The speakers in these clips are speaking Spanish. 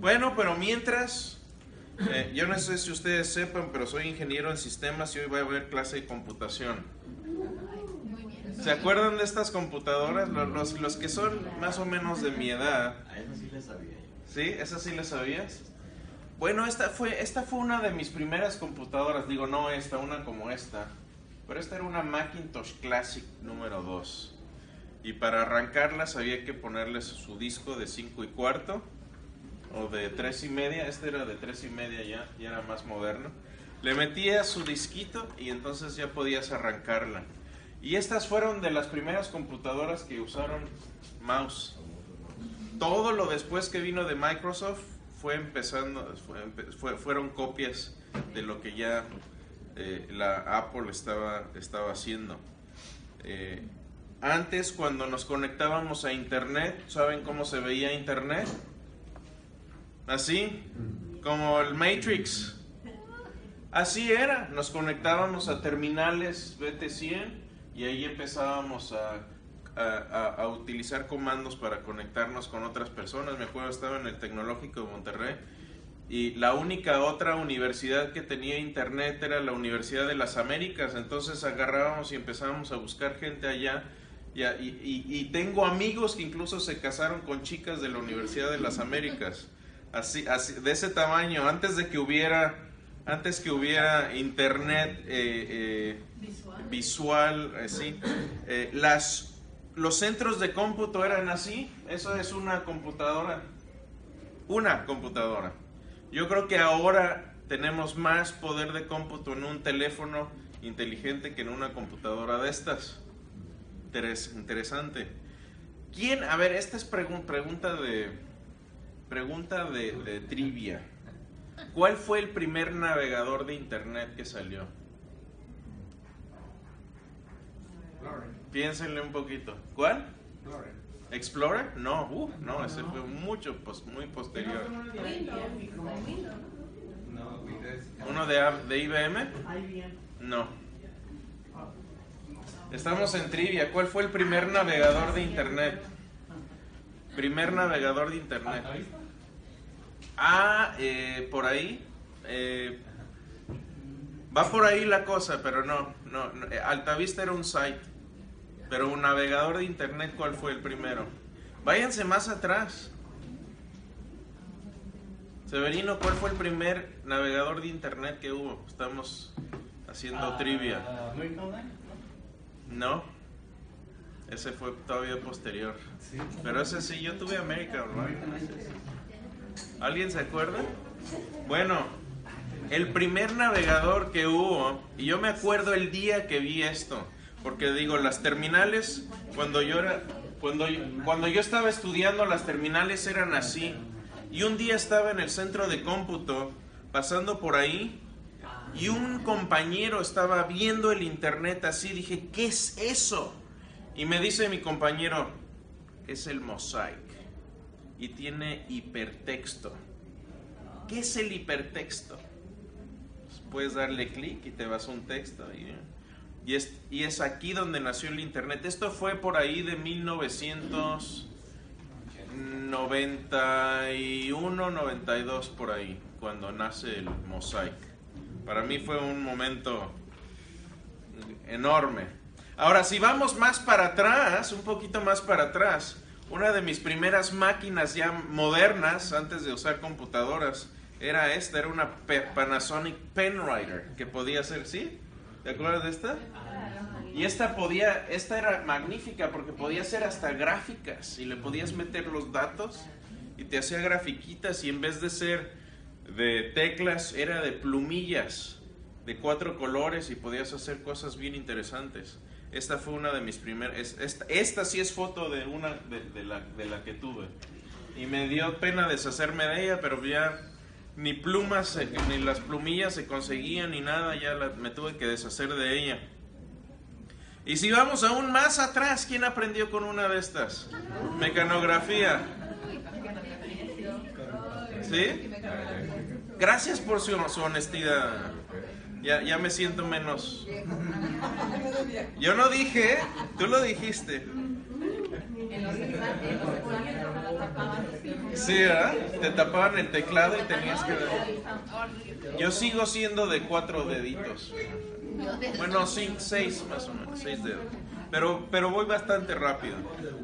Bueno, pero mientras, yo no sé si ustedes sepan, pero soy ingeniero en sistemas y hoy voy a ver clase de computación. ¿Se acuerdan de estas computadoras? Los que son más o menos de mi edad. A eso sí le sabía yo. ¿Sí? ¿Esa sí la sabías? Bueno, esta fue una de mis primeras computadoras. Digo, no esta, una como esta. Pero esta era una Macintosh Classic número 2. Y para arrancarla había que ponerle su disco de 5 1/4 o de 3 1/2. Este era de 3 1/2 ya era más moderno. Le metías su disquito y entonces ya podías arrancarla. Y estas fueron de las primeras computadoras que usaron mouse. Todo lo después que vino de Microsoft fueron copias de lo que ya la Apple estaba haciendo. Antes, cuando nos conectábamos a Internet, ¿saben cómo se veía Internet? Así, como el Matrix. Así era, nos conectábamos a terminales BT100 y ahí empezábamos a utilizar comandos para conectarnos con otras personas. Me acuerdo, estaba en el Tecnológico de Monterrey y la única otra universidad que tenía internet era la Universidad de las Américas. Entonces agarrábamos y empezábamos a buscar gente allá y tengo amigos que incluso se casaron con chicas de la Universidad de las Américas, así de ese tamaño, antes que hubiera internet visual, así. Los centros de cómputo eran así. Eso es una computadora. Yo creo que ahora tenemos más poder de cómputo en un teléfono inteligente que en una computadora de estas. Interesante. ¿Quién? A ver, esta es pregunta de trivia. ¿Cuál fue el primer navegador de internet que salió? Piénsenle un poquito. ¿Cuál? ¿Explorer? No, no, ese fue muy posterior. ¿Uno de IBM? No. Estamos en trivia. ¿Cuál fue el primer navegador de internet? Primer navegador de internet. Por ahí. Va por ahí la cosa, pero no. Altavista era un site. Pero un navegador de internet, ¿cuál fue el primero? Váyanse más atrás. Severino, ¿cuál fue el primer navegador de internet que hubo? Estamos haciendo trivia. No. Ese fue todavía posterior. Pero ese sí, yo tuve América Online. ¿Alguien se acuerda? Bueno, el primer navegador que hubo, y yo me acuerdo el día que vi esto, porque digo, las terminales, cuando yo estaba estudiando, las terminales eran así. Y un día estaba en el centro de cómputo, pasando por ahí, y un compañero estaba viendo el internet así. Dije, ¿qué es eso? Y me dice mi compañero, es el Mosaic. Y tiene hipertexto. ¿Qué es el hipertexto? Pues puedes darle clic y te vas a un texto. Y es aquí donde nació el internet. Esto fue por ahí de 1991, 92, por ahí, cuando nace el Mosaic. Para mí fue un momento enorme. Ahora, si vamos más para atrás, un poquito más para atrás, una de mis primeras máquinas ya modernas, antes de usar computadoras, era una Panasonic Penwriter, que podía hacer, ¿sí? ¿Te acuerdas de esta? Y esta era magnífica porque podía hacer hasta gráficas y le podías meter los datos y te hacía grafiquitas, y en vez de ser de teclas era de plumillas de 4 colores y podías hacer cosas bien interesantes. Esta fue una de mis primeras. Esta sí es foto de una de la que tuve. Y me dio pena deshacerme de ella, pero ya ni plumas, ni las plumillas se conseguían ni nada, ya me tuve que deshacer de ella. Y si vamos aún más atrás, ¿quién aprendió con una de estas? Mecanografía. ¿Sí? Gracias por su honestidad. Ya me siento menos. Yo no dije, tú lo dijiste. Sí, ¿verdad? Te tapaban el teclado y tenías que... Yo sigo siendo de 4 deditos. Bueno, 6 más o menos, 6 dedos. Pero voy bastante rápido.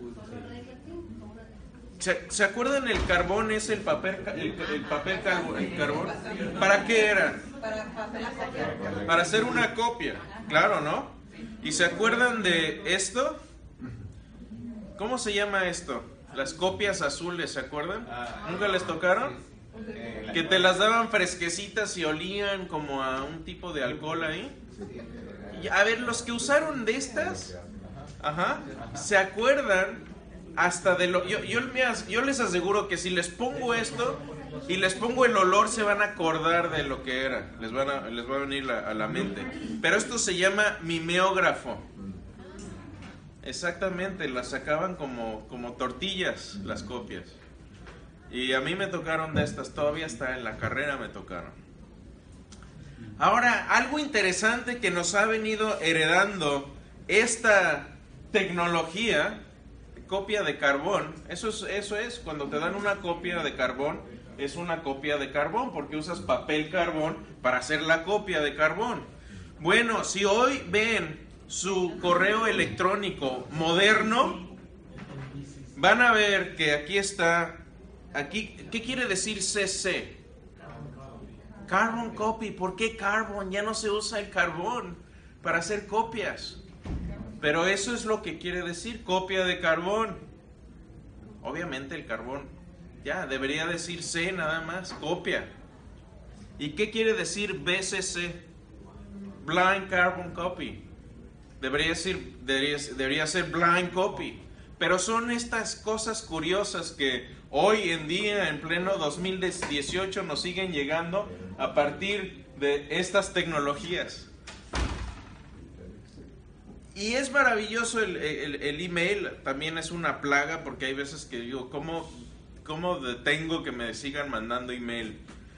¿Se acuerdan el carbón? Es el papel carbón. ¿Para qué era? Para hacer una copia. Claro, ¿no? ¿Y se acuerdan de esto? ¿Cómo se llama esto? Las copias azules, ¿se acuerdan? ¿Nunca les tocaron? Que te las daban fresquecitas y olían como a un tipo de alcohol ahí. Y, a ver, los que usaron de estas, ¿se acuerdan hasta de lo... Yo les aseguro que si les pongo esto y les pongo el olor, se van a acordar de lo que era. Les va a venir a la mente. Pero esto se llama mimeógrafo. Exactamente, las sacaban como tortillas, las copias. Y a mí me tocaron de estas, todavía hasta en la carrera me tocaron. Ahora, algo interesante que nos ha venido heredando esta tecnología, copia de carbón, eso es, cuando te dan una copia de carbón, es una copia de carbón, porque usas papel carbón para hacer la copia de carbón. Bueno, si hoy ven su correo electrónico moderno, van a ver que aquí está, ¿qué quiere decir CC? Carbon copy. ¿Por qué carbon? Ya no se usa el carbón para hacer copias. Pero eso es lo que quiere decir, copia de carbón. Obviamente el carbón, ya, debería decir C nada más, copia. ¿Y qué quiere decir BCC? Blind Carbon Copy. Debería ser blind copy. Pero son estas cosas curiosas que hoy en día, en pleno 2018, nos siguen llegando a partir de estas tecnologías. Y es maravilloso el email, también es una plaga, porque hay veces que digo, ¿cómo detengo que me sigan mandando email?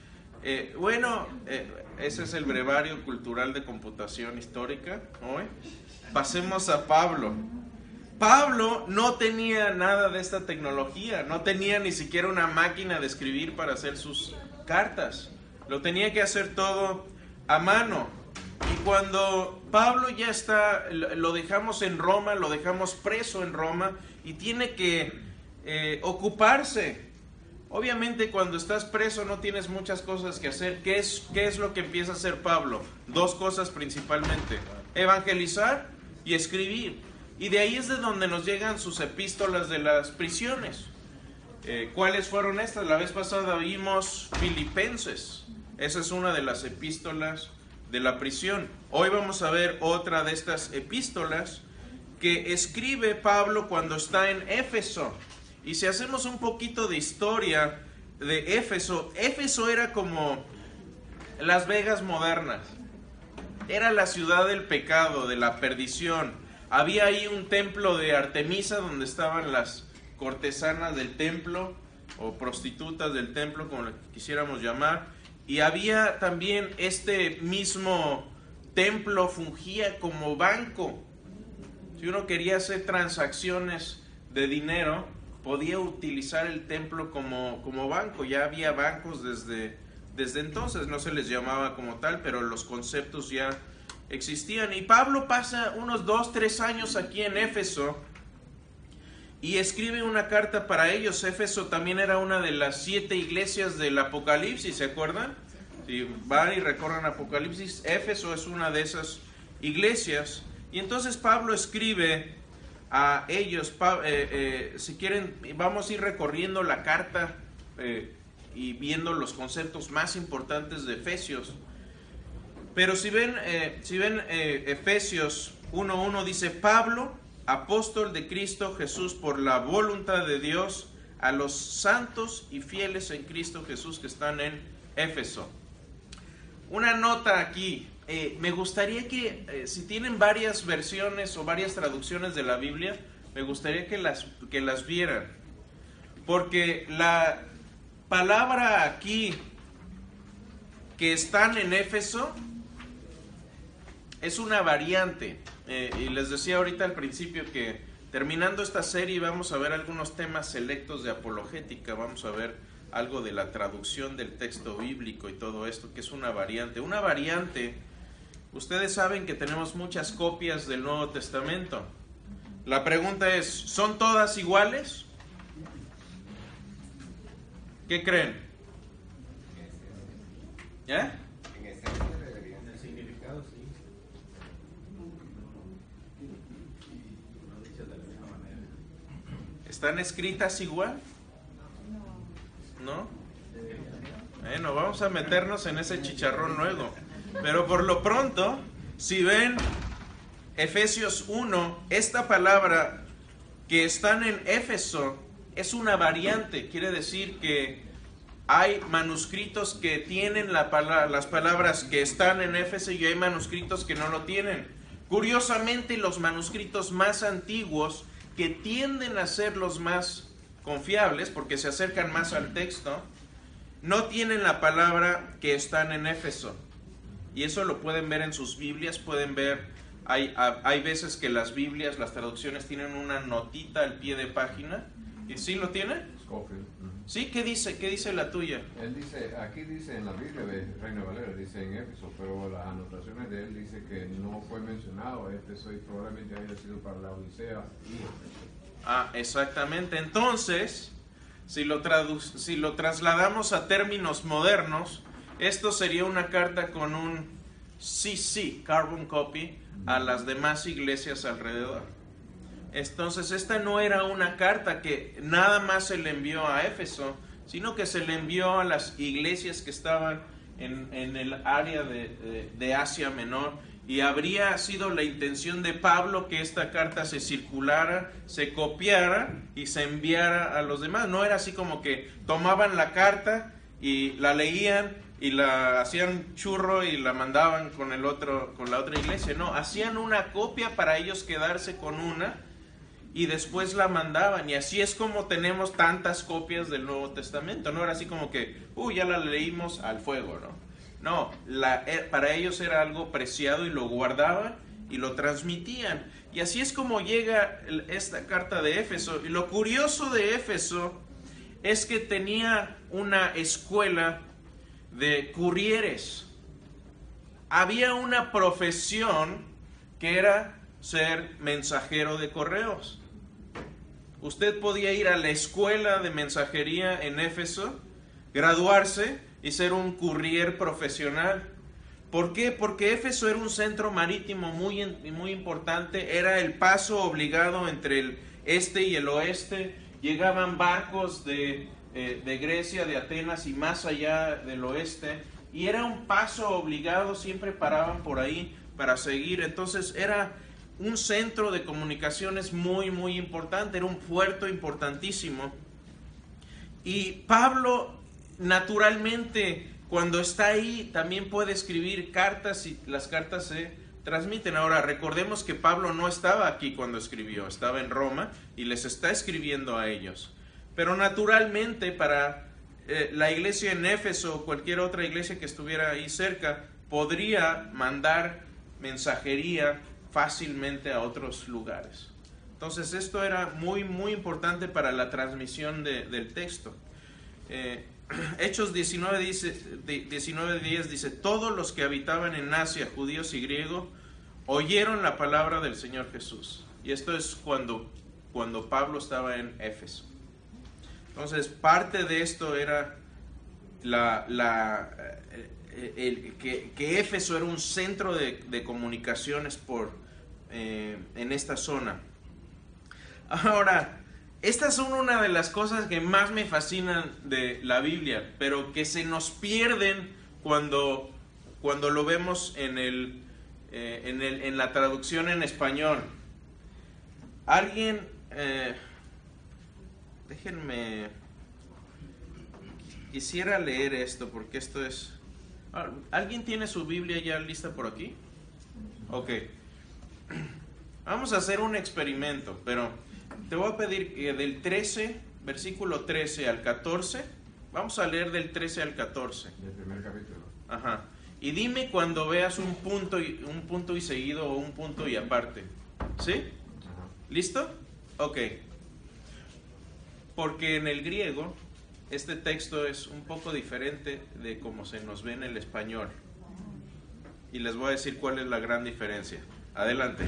Ese es el brevario cultural de computación histórica hoy. Pasemos a Pablo. Pablo no tenía nada de esta tecnología, no tenía ni siquiera una máquina de escribir para hacer sus cartas. Lo tenía que hacer todo a mano. Y cuando Pablo ya está, lo dejamos en Roma, lo dejamos preso en Roma y tiene que ocuparse. Obviamente cuando estás preso no tienes muchas cosas que hacer. ¿Qué es lo que empieza a hacer Pablo? 2 cosas principalmente: evangelizar y escribir. Y de ahí es de donde nos llegan sus epístolas de las prisiones. ¿Cuáles fueron estas? La vez pasada vimos Filipenses. Esa es una de las epístolas de la prisión. Hoy vamos a ver otra de estas epístolas que escribe Pablo cuando está en Éfeso. Y si hacemos un poquito de historia de Éfeso, Éfeso era como Las Vegas modernas. Era la ciudad del pecado, de la perdición. Había ahí un templo de Artemisa donde estaban las cortesanas del templo o prostitutas del templo, como le quisiéramos llamar. Y había también este mismo templo, fungía como banco. Si uno quería hacer transacciones de dinero, podía utilizar el templo como banco. Ya había bancos desde entonces, no se les llamaba como tal, pero los conceptos ya existían. Y Pablo pasa unos 2-3 años aquí en Éfeso y escribe una carta para ellos. Éfeso también era una de las 7 iglesias del Apocalipsis, ¿se acuerdan? Si van y recorren Apocalipsis, Éfeso es una de esas iglesias. Y entonces Pablo escribe a ellos. Si quieren, vamos a ir recorriendo la carta y viendo los conceptos más importantes de Efesios. Pero si ven Efesios 1:1 dice: Pablo, apóstol de Cristo Jesús por la voluntad de Dios, a los santos y fieles en Cristo Jesús que están en Éfeso. Una nota aquí, me gustaría que si tienen varias versiones o varias traducciones de la Biblia, me gustaría que las vieran, porque la palabra aquí que están en Éfeso es una variante. Y les decía ahorita al principio que terminando esta serie vamos a ver algunos temas selectos de apologética, vamos a ver algo de la traducción del texto bíblico y todo esto, que es una variante. Una variante, ustedes saben que tenemos muchas copias del Nuevo Testamento. La pregunta es, ¿son todas iguales? ¿Qué creen? ¿Eh? En esencia debería. En el significado, sí. No dicho de la misma manera. ¿Están escritas igual? ¿No? Bueno, vamos a meternos en ese chicharrón luego. Pero por lo pronto, si ven Efesios 1, esta palabra que están en Éfeso es una variante. Quiere decir que hay manuscritos que tienen las palabras que están en Éfeso y hay manuscritos que no lo tienen. Curiosamente, los manuscritos más antiguos, que tienden a ser los más confiables porque se acercan más al texto, no tienen la palabra que están en Éfeso. Y eso lo pueden ver en sus Biblias, pueden ver, hay veces que las Biblias, las traducciones tienen una notita al pie de página. ¿Y sí lo tiene? Scofield. ¿Sí? ¿Qué dice? ¿Qué dice la tuya? Él dice, aquí dice en la Biblia de Reina Valera, dice en Éfeso, pero las anotaciones de él dice que no fue mencionado Éfeso y probablemente haya sido para la Odisea y Éfeso. Ah, exactamente. Entonces, si lo trasladamos a términos modernos, esto sería una carta con un CC, carbon copy, a las demás iglesias alrededor. Entonces, esta no era una carta que nada más se le envió a Éfeso, sino que se le envió a las iglesias que estaban en el área de Asia Menor. Y habría sido la intención de Pablo que esta carta se circulara, se copiara y se enviara a los demás. No era así como que tomaban la carta y la leían y la hacían churro y la mandaban con la otra iglesia. No, hacían una copia para ellos quedarse con una y después la mandaban. Y así es como tenemos tantas copias del Nuevo Testamento. No era así como que, ya la leímos al fuego, ¿no? No, para ellos era algo preciado y lo guardaban y lo transmitían. Y así es como llega esta carta de Éfeso. Y lo curioso de Éfeso es que tenía una escuela de currieres. Había una profesión que era ser mensajero de correos. Usted podía ir a la escuela de mensajería en Éfeso, graduarse y ser un courier profesional. ¿Por qué? Porque Éfeso era un centro marítimo muy importante, era el paso obligado entre el este y el oeste. Llegaban barcos de Grecia, de Atenas y más allá del oeste, y era un paso obligado, siempre paraban por ahí para seguir. Entonces era un centro de comunicaciones muy importante, era un puerto importantísimo. Y Pablo, naturalmente, cuando está ahí, también puede escribir cartas y las cartas se transmiten. Ahora, recordemos que Pablo no estaba aquí cuando escribió, estaba en Roma y les está escribiendo a ellos. Pero naturalmente, para la iglesia en Éfeso o cualquier otra iglesia que estuviera ahí cerca, podría mandar mensajería fácilmente a otros lugares. Entonces, esto era muy importante para la transmisión del texto. Hechos 19:10 dice, todos los que habitaban en Asia, judíos y griegos, oyeron la palabra del Señor Jesús. Y esto es cuando Pablo estaba en Éfeso. Entonces, parte de esto era que Éfeso era un centro de comunicaciones en esta zona. Ahora, estas son una de las cosas que más me fascinan de la Biblia, pero que se nos pierden cuando lo vemos en la traducción en español. Alguien, déjenme, quisiera leer esto porque esto es... ¿Alguien tiene su Biblia ya lista por aquí? Ok. Vamos a hacer un experimento, pero te voy a pedir que del 13, versículo 13 al 14, vamos a leer del 13 al 14. Del primer capítulo. Ajá. Y dime cuando veas un punto y seguido o un punto y aparte. ¿Sí? Ajá. ¿Listo? Ok. Porque en el griego, este texto es un poco diferente de cómo se nos ve en el español. Y les voy a decir cuál es la gran diferencia. Adelante.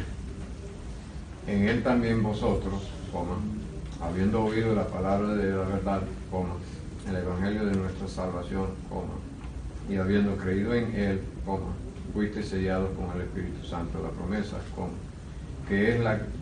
En él también vosotros, habiendo oído la palabra de la verdad, el evangelio de nuestra salvación, y habiendo creído en él, fuiste sellados con el Espíritu Santo, la promesa, que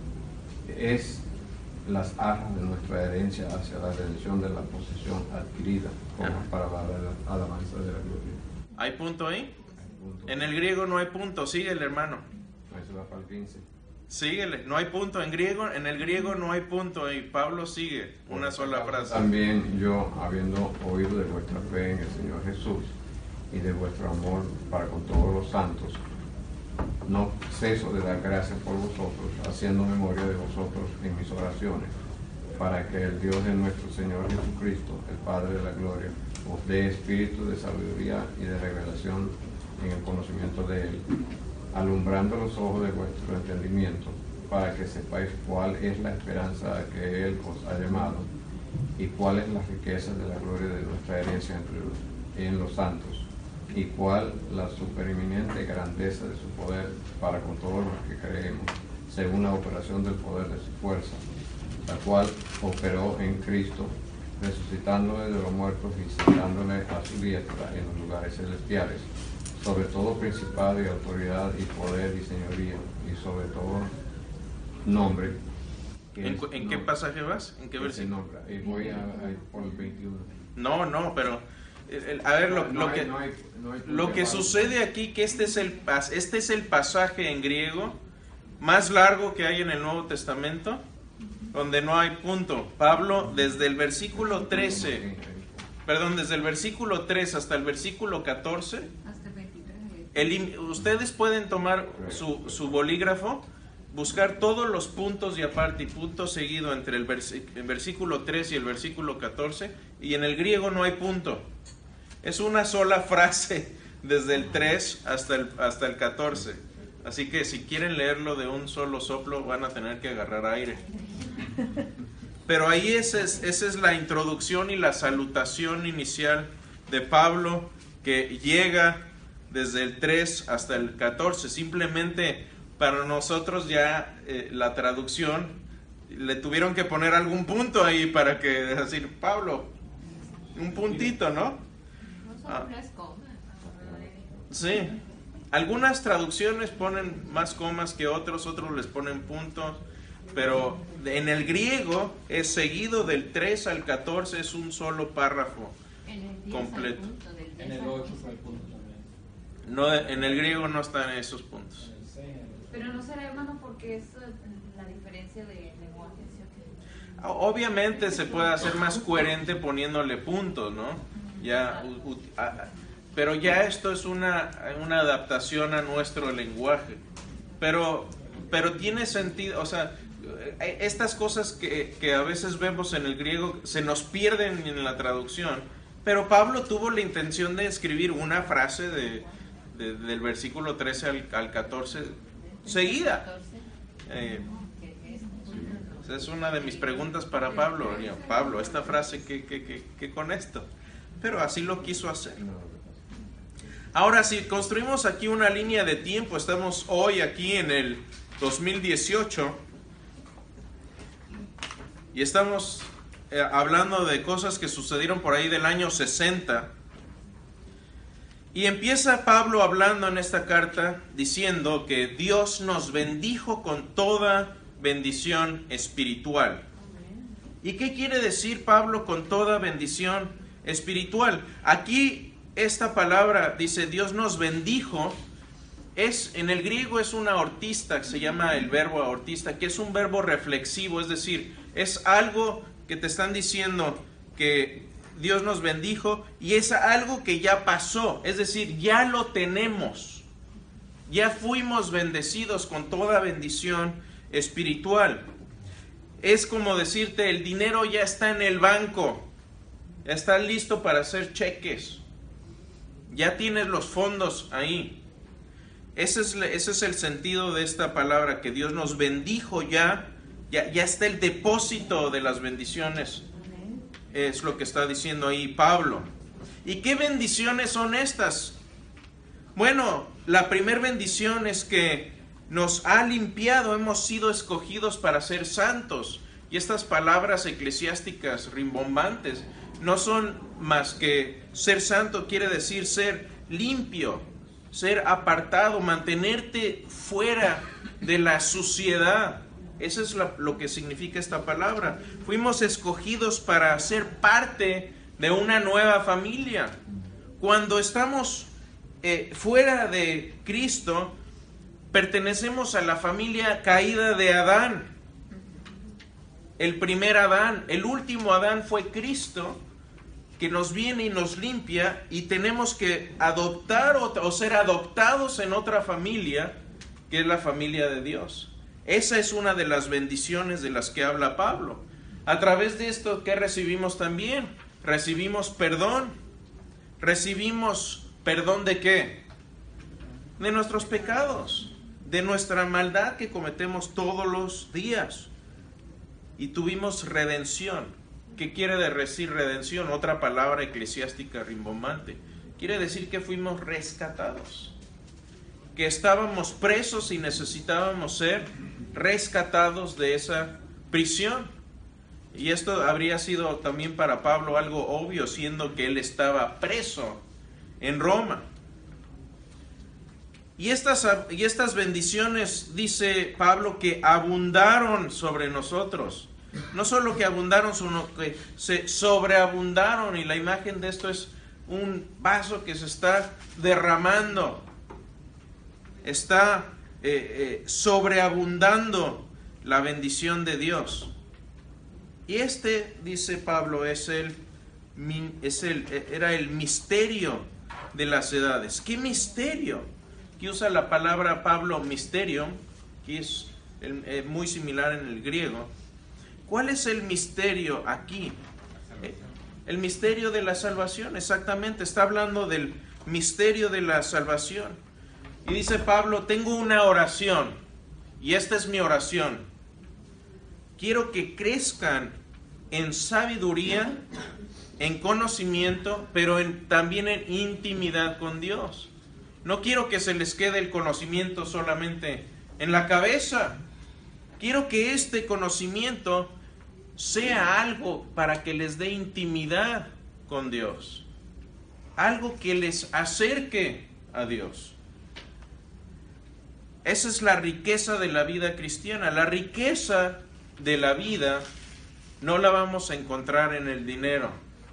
es las arras de nuestra herencia hacia la redención de la posesión adquirida, para la alabanza de la gloria. ¿Hay punto ahí? Hay punto. En el griego no hay punto. Síguele, hermano. Eso va para el 15. Síguele. No hay punto en griego. En el griego no hay punto ahí. Pablo sigue una sola frase. También yo, habiendo oído de vuestra fe en el Señor Jesús y de vuestro amor para con todos los santos, no ceso de dar gracias por vosotros, haciendo memoria de vosotros en mis oraciones, para que el Dios de nuestro Señor Jesucristo, el Padre de la gloria, os dé espíritu de sabiduría y de revelación en el conocimiento de Él, alumbrando los ojos de vuestro entendimiento, para que sepáis cuál es la esperanza a que Él os ha llamado, y cuál es la riqueza de la gloria de nuestra herencia en los santos, y cuál la supereminente grandeza de su poder para con todos los que creemos, según la operación del poder de su fuerza, la cual operó en Cristo, resucitándole de los muertos y sentándole a su diestra en los lugares celestiales, sobre todo principado y autoridad y poder y señoría, y sobre todo nombre. ¿En qué pasaje vas? ¿En qué versículo? Nombra. Y voy a por el 21. No, pero a ver, lo que sucede aquí, que este es el pasaje en griego más largo que hay en el Nuevo Testamento, donde no hay punto. Pablo, desde el versículo 13, desde el versículo 3 hasta el versículo 14, hasta el 23. Ustedes pueden tomar su bolígrafo, buscar todos los puntos y aparte y punto seguido entre el versículo 3 y el versículo 14, y en el griego no hay punto. Es una sola frase desde el 3 hasta el 14. Así que si quieren leerlo de un solo soplo van a tener que agarrar aire. Pero ahí esa es la introducción y la salutación inicial de Pablo, que llega desde el 3 hasta el 14. Simplemente para nosotros ya la traducción le tuvieron que poner algún punto ahí para que decir, Pablo, un puntito, ¿no? Sí, algunas traducciones ponen más comas que otros les ponen puntos, pero en el griego es seguido del 3 al 14, es un solo párrafo completo. En el 8 fue el punto también. No, en el griego no están esos puntos. Pero no será, hermano, porque es la diferencia de lenguaje, ¿sí o qué? Obviamente se puede hacer más coherente poniéndole puntos, ¿no? Pero ya esto es una adaptación a nuestro lenguaje. Pero tiene sentido, o sea, estas cosas que a veces vemos en el griego se nos pierden en la traducción. Pero Pablo tuvo la intención de escribir una frase del versículo 13 al 14 seguida. Esa es una de mis preguntas para Pablo. Pablo, esta frase, ¿qué con esto? Pero así lo quiso hacer. Ahora, si construimos aquí una línea de tiempo, estamos hoy aquí en el 2018 y estamos hablando de cosas que sucedieron por ahí del año 60. Y empieza Pablo hablando en esta carta diciendo que Dios nos bendijo con toda bendición espiritual. ¿Y qué quiere decir Pablo con toda bendición espiritual? Aquí esta palabra dice Dios nos bendijo, en el griego es una aortista, se llama el verbo aortista, que es un verbo reflexivo, es decir, es algo que te están diciendo que Dios nos bendijo y es algo que ya pasó, es decir, ya lo tenemos, ya fuimos bendecidos con toda bendición espiritual. Es como decirte, el dinero ya está en el banco, ya está listo para hacer cheques, ya tienes los fondos ahí. Ese es el sentido de esta palabra, que Dios nos bendijo ya Ya está el depósito de las bendiciones. Es lo que está diciendo ahí Pablo. ¿Y qué bendiciones son estas? Bueno, la primera bendición es que nos ha limpiado, hemos sido escogidos para ser santos. Y estas palabras eclesiásticas rimbombantes no son más que ser santo quiere decir ser limpio, ser apartado, mantenerte fuera de la suciedad. Eso es lo que significa esta palabra. Fuimos escogidos para ser parte de una nueva familia. Cuando estamos fuera de Cristo, pertenecemos a la familia caída de Adán. El primer Adán, el último Adán fue Cristo, que nos viene y nos limpia, y tenemos que adoptar o ser adoptados en otra familia, que es la familia de Dios. Esa es una de las bendiciones de las que habla Pablo. A través de esto, ¿qué recibimos también? Recibimos perdón. ¿Recibimos perdón de qué? De nuestros pecados, de nuestra maldad que cometemos todos los días. Y tuvimos redención. ¿Qué quiere decir redención? Otra palabra eclesiástica rimbombante. Quiere decir que fuimos rescatados. Que estábamos presos y necesitábamos ser rescatados de esa prisión. Y esto habría sido también para Pablo algo obvio, siendo que él estaba preso en Roma. Y estas bendiciones, dice Pablo, que abundaron sobre nosotros. No solo que abundaron, sino que se sobreabundaron. Y la imagen de esto es un vaso que se está derramando. Está sobreabundando la bendición de Dios. Y dice Pablo, era el misterio de las edades. ¿Qué misterio? Aquí usa la palabra Pablo misterio, que es muy similar en el griego. ¿Cuál es el misterio aquí? El misterio de la salvación, exactamente. Está hablando del misterio de la salvación. Y dice Pablo, tengo una oración, y esta es mi oración. Quiero que crezcan en sabiduría, en conocimiento, pero también en intimidad con Dios. No quiero que se les quede el conocimiento solamente en la cabeza. Quiero que este conocimiento sea algo para que les dé intimidad con Dios. Algo que les acerque a Dios. Esa es la riqueza de la vida cristiana. La riqueza de la vida no la vamos a encontrar en el dinero.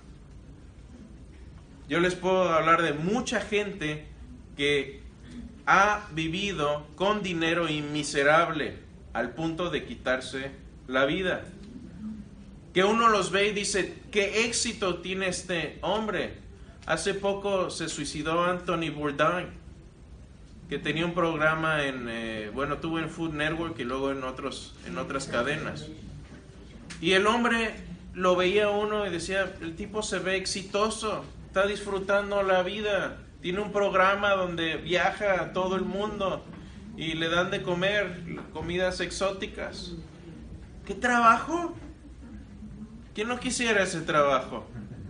Yo les puedo hablar de mucha gente que ha vivido con dinero y miserable al punto de quitarse la vida. Que uno los ve y dice, ¿qué éxito tiene este hombre? Hace poco se suicidó Anthony Bourdain, que tenía un programa tuvo en Food Network y luego en otras cadenas. Y el hombre lo veía uno y decía, el tipo se ve exitoso, está disfrutando la vida, tiene un programa donde viaja a todo el mundo y le dan de comer comidas exóticas. ¿Qué trabajo? ¿Quién no quisiera ese trabajo?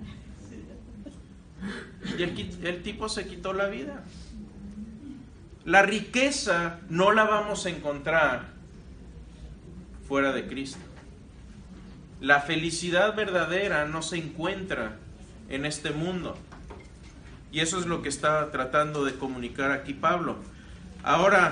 Y el tipo se quitó la vida. La riqueza no la vamos a encontrar fuera de Cristo. La felicidad verdadera no se encuentra en este mundo. Y eso es lo que está tratando de comunicar aquí Pablo. Ahora,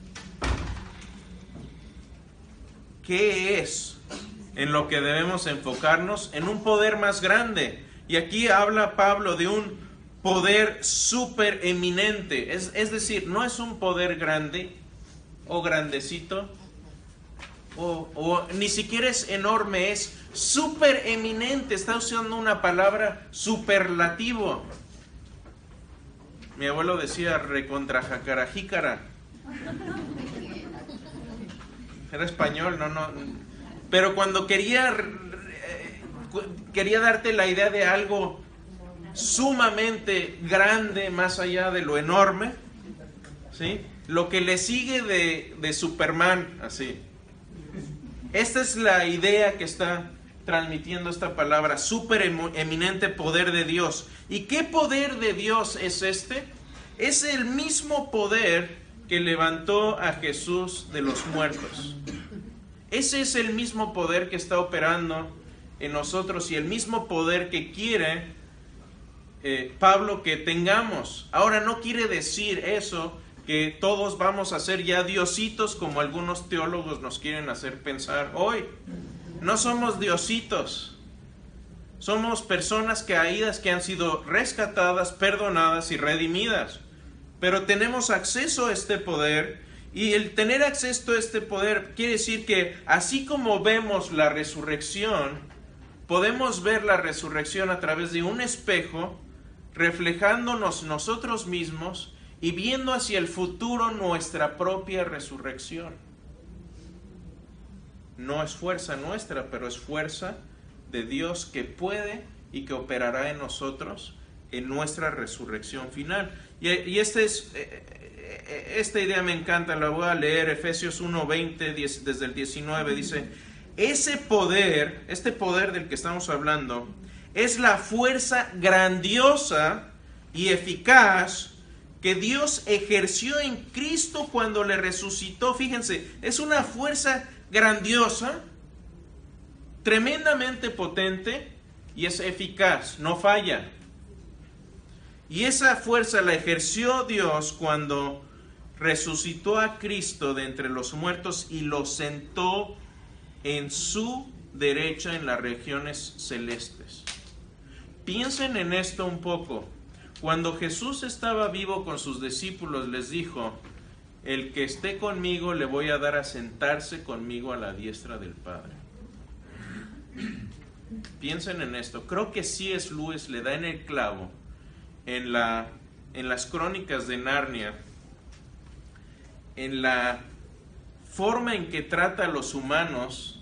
¿qué es en lo que debemos enfocarnos? En un poder más grande. Y aquí habla Pablo de un poder súper eminente. Es decir, no es un poder grande o grandecito, o ni siquiera es enorme, es súper eminente. Está usando una palabra superlativo. Mi abuelo decía recontrajacarajícara. Era español, no. Pero cuando quería darte la idea de algo sumamente grande, más allá de lo enorme, ¿sí? Lo que le sigue de Superman, así. Esta es la idea que está transmitiendo esta palabra, súper eminente poder de Dios. ¿Y qué poder de Dios es este? Es el mismo poder que levantó a Jesús de los muertos. Ese es el mismo poder que está operando en nosotros y el mismo poder que quiere Pablo que tengamos. Ahora, no quiere decir eso que todos vamos a ser ya diositos como algunos teólogos nos quieren hacer pensar hoy. No somos diositos. Somos personas caídas que han sido rescatadas, perdonadas y redimidas. Pero tenemos acceso a este poder, y el tener acceso a este poder quiere decir que así como vemos la resurrección, podemos ver la resurrección a través de un espejo, reflejándonos nosotros mismos y viendo hacia el futuro nuestra propia resurrección. No es fuerza nuestra, pero es fuerza de Dios que puede y que operará en nosotros en nuestra resurrección final. Y esta idea me encanta, la voy a leer, Efesios 1:20, desde el 19, dice: ese poder, este poder del que estamos hablando, es la fuerza grandiosa y eficaz que Dios ejerció en Cristo cuando le resucitó. Fíjense, es una fuerza grandiosa, tremendamente potente, y es eficaz, no falla. Y esa fuerza la ejerció Dios cuando resucitó a Cristo de entre los muertos y lo sentó en su derecha en las regiones celestes. Piensen en esto un poco. Cuando Jesús estaba vivo con sus discípulos, les dijo: el que esté conmigo le voy a dar a sentarse conmigo a la diestra del Padre. Piensen en esto. Creo que C.S. Lewis le da en el clavo en las crónicas de Narnia, en la forma en que trata a los humanos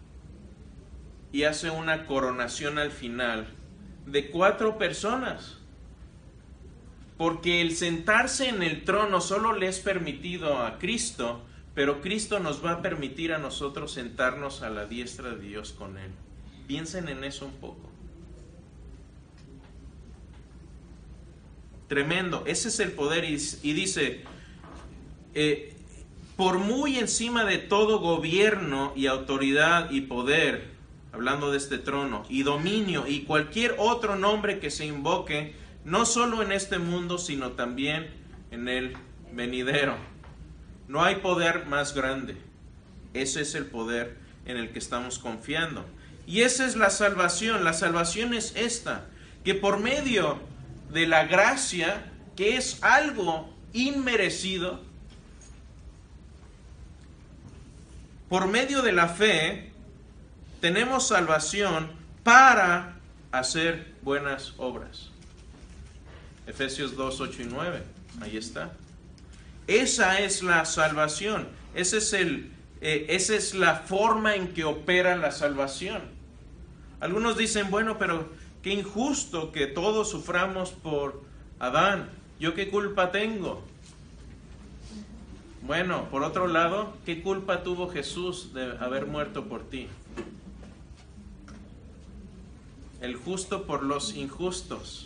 y hace una coronación al final de 4 personas. Porque el sentarse en el trono solo le es permitido a Cristo, pero Cristo nos va a permitir a nosotros sentarnos a la diestra de Dios con Él. Piensen en eso un poco. Tremendo, ese es el poder. Y dice, por muy encima de todo gobierno y autoridad y poder, hablando de este trono, y dominio y cualquier otro nombre que se invoque, no solo en este mundo, sino también en el venidero. No hay poder más grande. Ese es el poder en el que estamos confiando. Y esa es la salvación. La salvación es esta, que por medio de la gracia, que es algo inmerecido, por medio de la fe, tenemos salvación para hacer buenas obras. Efesios 2, 8 y 9, ahí está. Esa es la salvación, esa es la forma en que opera la salvación. Algunos dicen, bueno, pero qué injusto que todos suframos por Adán, ¿yo qué culpa tengo? Bueno, por otro lado, ¿qué culpa tuvo Jesús de haber muerto por ti? El justo por los injustos.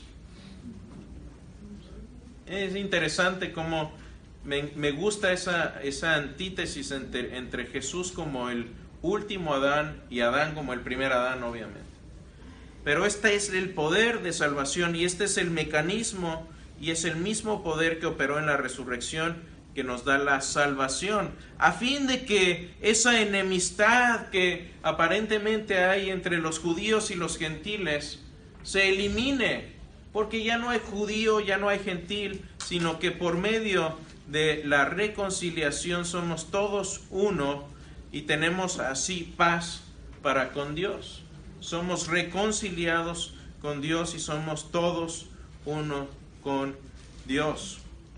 Es interesante cómo me gusta esa antítesis entre Jesús como el último Adán y Adán como el primer Adán, obviamente. Pero este es el poder de salvación y este es el mecanismo y es el mismo poder que operó en la resurrección que nos da la salvación, a fin de que esa enemistad que aparentemente hay entre los judíos y los gentiles se elimine, porque ya no hay judío, ya no hay gentil, sino que por medio de la reconciliación somos todos uno y tenemos así paz para con Dios. Somos reconciliados con Dios y somos todos uno con Dios.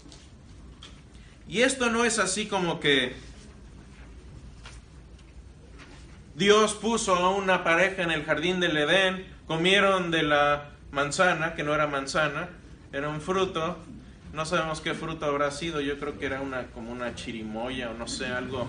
Y esto no es así como que Dios puso a una pareja en el jardín del Edén, comieron de la manzana, que no era manzana, era un fruto. No sabemos qué fruto habrá sido. Yo creo que era como una chirimoya o no sé, algo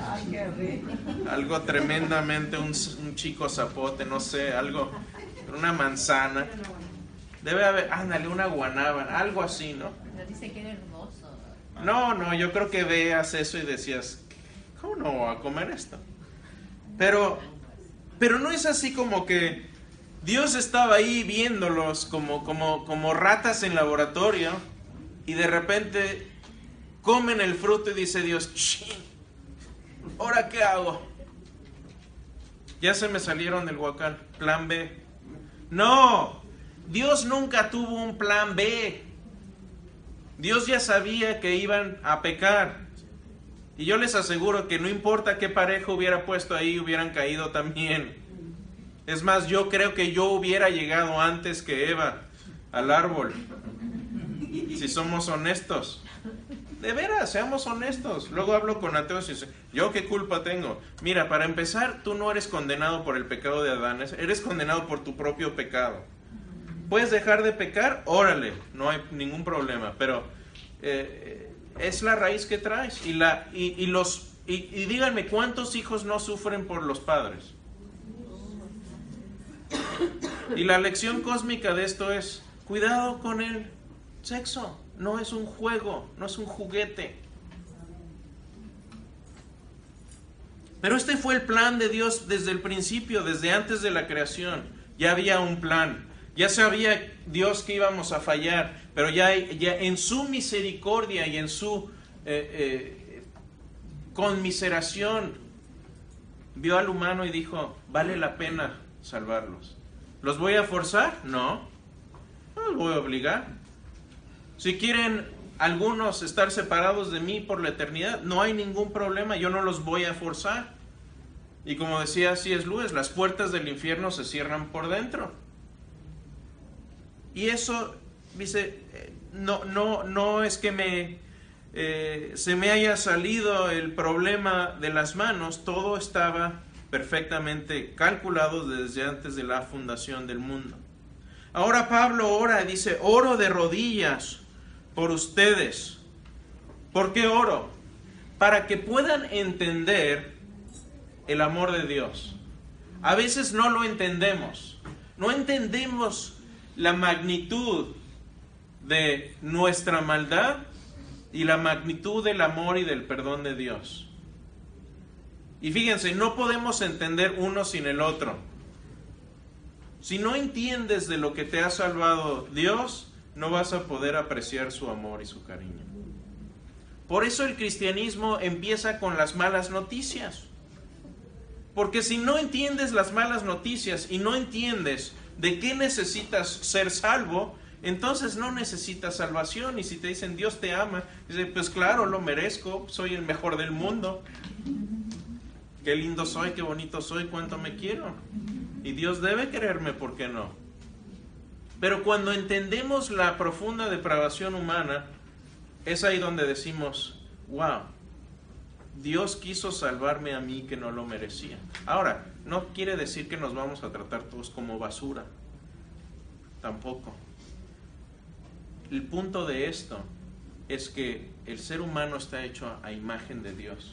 tremendamente, un chico zapote, no sé, algo, una manzana. Debe haber, ándale, una guanábana, algo así, ¿no? Pero dice que era hermoso. No, yo creo que veas eso y decías, ¿cómo no voy a comer esto? Pero no es así como que Dios estaba ahí viéndolos como ratas en laboratorio y de repente comen el fruto y dice Dios, ¡chin! ¿Ahora qué hago? Ya se me salieron del huacal, plan B. No, Dios nunca tuvo un plan B. Dios ya sabía que iban a pecar. Y yo les aseguro que no importa qué pareja hubiera puesto ahí, hubieran caído también. Es más, yo creo que yo hubiera llegado antes que Eva al árbol. Si somos honestos. De veras, seamos honestos. Luego hablo con ateos y dicen, ¿yo qué culpa tengo? Mira, para empezar, tú no eres condenado por el pecado de Adán, eres condenado por tu propio pecado. ¿Puedes dejar de pecar? Órale, no hay ningún problema, pero es la raíz que traes. Y díganme, ¿cuántos hijos no sufren por los padres? Y la lección cósmica de esto es, cuidado con el sexo. No es un juego, no es un juguete. Pero este fue el plan de Dios desde el principio, desde antes de la creación. Ya había un plan. Ya sabía Dios que íbamos a fallar, pero ya en su misericordia y en su conmiseración vio al humano y dijo, vale la pena salvarlos. ¿Los voy a forzar? No los voy a obligar. Si quieren algunos estar separados de mí por la eternidad, no hay ningún problema, yo no los voy a forzar. Y como decía C.S. Lewis, las puertas del infierno se cierran por dentro. Y eso, dice, no es que se me haya salido el problema de las manos, todo estaba perfectamente calculado desde antes de la fundación del mundo. Ahora Pablo ora y dice, oro de rodillas por ustedes. ¿Por qué oro? Para que puedan entender el amor de Dios. A veces no lo entendemos. No entendemos la magnitud de nuestra maldad y la magnitud del amor y del perdón de Dios. Y fíjense, no podemos entender uno sin el otro. Si no entiendes de lo que te ha salvado Dios, no vas a poder apreciar su amor y su cariño. Por eso el cristianismo empieza con las malas noticias. Porque si no entiendes las malas noticias y no entiendes de qué necesitas ser salvo, entonces no necesitas salvación. Y si te dicen Dios te ama, dices, pues claro, lo merezco, soy el mejor del mundo. Qué lindo soy, qué bonito soy, cuánto me quiero. Y Dios debe quererme, ¿por qué no? Pero cuando entendemos la profunda depravación humana, es ahí donde decimos, wow, Dios quiso salvarme a mí que no lo merecía. Ahora, no quiere decir que nos vamos a tratar todos como basura. Tampoco. El punto de esto es que el ser humano está hecho a imagen de Dios.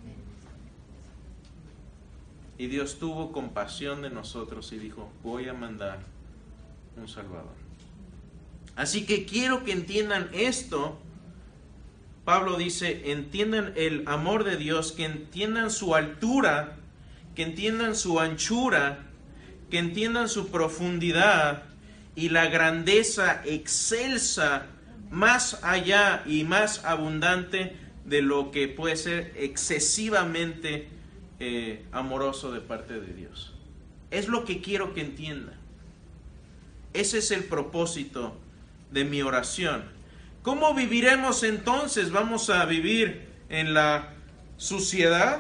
Y Dios tuvo compasión de nosotros y dijo, voy a mandar un Salvador. Así que quiero que entiendan esto. Pablo dice, entiendan el amor de Dios, que entiendan su altura, que entiendan su anchura, que entiendan su profundidad y la grandeza excelsa, más allá y más abundante de lo que puede ser excesivamente amoroso de parte de Dios. Es lo que quiero que entiendan. Ese es el propósito de mi oración. ¿Cómo viviremos entonces? ¿Vamos a vivir en la suciedad?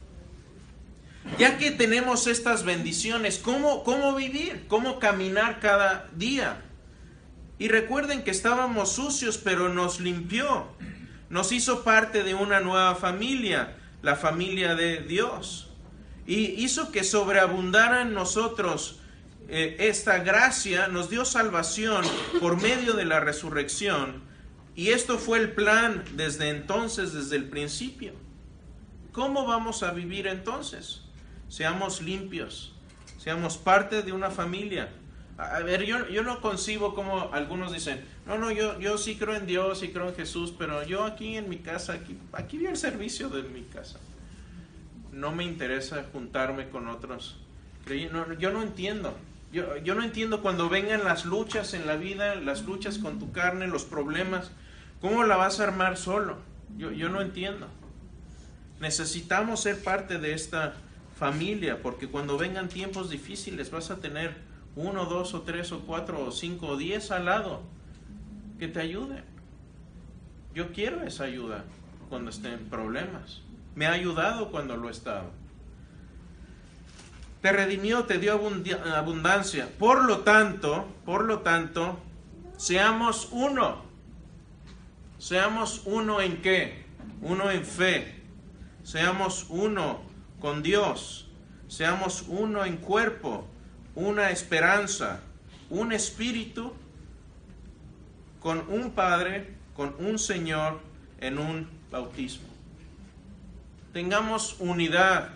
Ya que tenemos estas bendiciones, ¿cómo vivir? ¿Cómo caminar cada día? Y recuerden que estábamos sucios, pero nos limpió. Nos hizo parte de una nueva familia, la familia de Dios. Y hizo que sobreabundara en nosotros esta gracia, nos dio salvación por medio de la resurrección, Y esto fue el plan desde entonces, desde el principio. ¿Cómo vamos a vivir entonces? Seamos limpios, seamos parte de una familia. A ver, yo no concibo como algunos dicen, no, yo sí creo en Dios y creo en Jesús, pero yo aquí en mi casa, aquí vi el servicio de mi casa. No me interesa juntarme con otros. Yo no entiendo. Yo no entiendo cuando vengan las luchas en la vida, las luchas con tu carne, los problemas, ¿cómo la vas a armar solo? Yo no entiendo. Necesitamos ser parte de esta familia, porque cuando vengan tiempos difíciles vas a tener 1, 2 o 3 o 4 o 5 o 10 al lado que te ayuden. Yo quiero esa ayuda cuando esté en problemas. Me ha ayudado cuando lo he estado. Te redimió, te dio abundancia. Por lo tanto, seamos uno. Seamos uno en qué? Uno en fe. Seamos uno con Dios. Seamos uno en cuerpo. Una esperanza, un espíritu, con un Padre, con un Señor, en un bautismo. Tengamos unidad.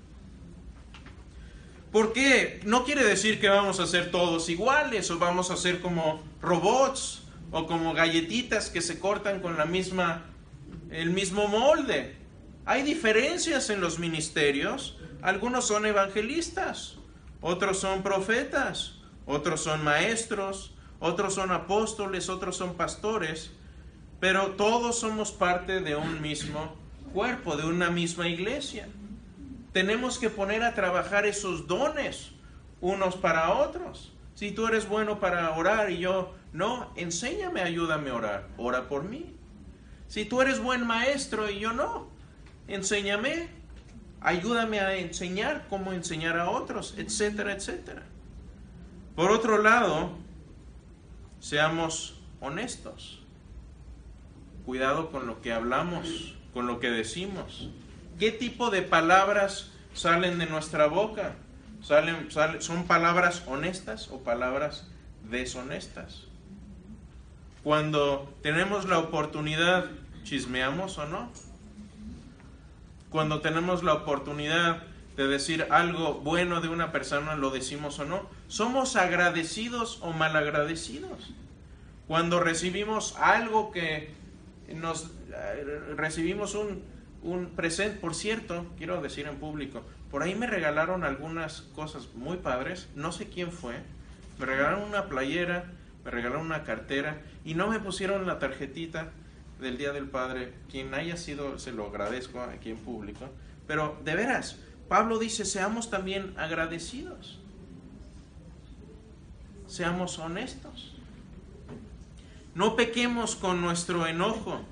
¿Por qué? No quiere decir que vamos a ser todos iguales o vamos a ser como robots o como galletitas que se cortan con el mismo molde. Hay diferencias en los ministerios. Algunos son evangelistas. Otros son profetas, otros son maestros, otros son apóstoles, otros son pastores, pero todos somos parte de un mismo cuerpo, de una misma iglesia. Tenemos que poner a trabajar esos dones unos para otros. Si tú eres bueno para orar y yo no, enséñame, ayúdame a orar, ora por mí. Si tú eres buen maestro y yo no, enséñame. Ayúdame a enseñar cómo enseñar a otros, etcétera, etcétera. Por otro lado, seamos honestos. Cuidado con lo que hablamos, con lo que decimos. ¿Qué tipo de palabras salen de nuestra boca? ¿Son palabras honestas o palabras deshonestas? Cuando tenemos la oportunidad, ¿chismeamos o no? Cuando tenemos la oportunidad de decir algo bueno de una persona, ¿lo decimos o no? ¿Somos agradecidos o malagradecidos? Cuando recibimos algo que recibimos un presente, por cierto, quiero decir en público, por ahí me regalaron algunas cosas muy padres, no sé quién fue, me regalaron una playera, me regalaron una cartera y no me pusieron la tarjetita del Día del Padre. Quien haya sido, se lo agradezco aquí en público, pero de veras, Pablo dice, seamos también agradecidos, seamos honestos, no pequemos con nuestro enojo.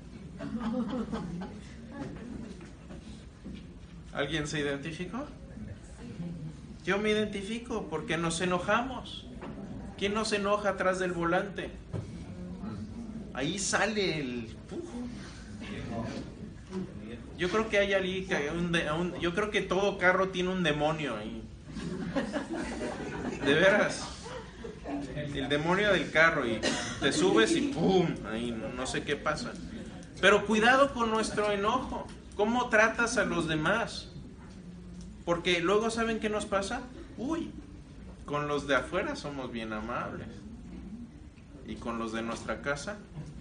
¿Alguien se identificó? Yo me identifico porque nos enojamos. ¿Quién no se enoja atrás del volante? Ahí sale el... Yo creo que hay allí, yo creo que todo carro tiene un demonio ahí. De veras. El demonio del carro, y te subes y ¡pum! Ahí no sé qué pasa. Pero cuidado con nuestro enojo. ¿Cómo tratas a los demás? Porque luego, ¿saben qué nos pasa? Uy, con los de afuera somos bien amables. ¿Y con los de nuestra casa?